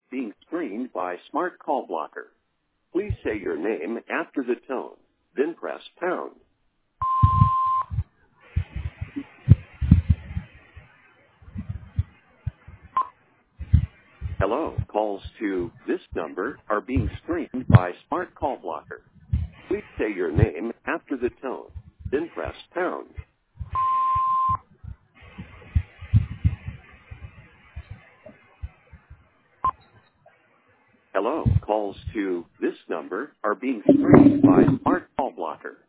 being screened by Smart Call Blocker. Please say your name after the tone, then press pound. Hello, calls to this number are being screened by Smart Call Blocker. Please say your name after the tone, then press pound. Hello, calls to this number are being screened by Smart Call Blocker.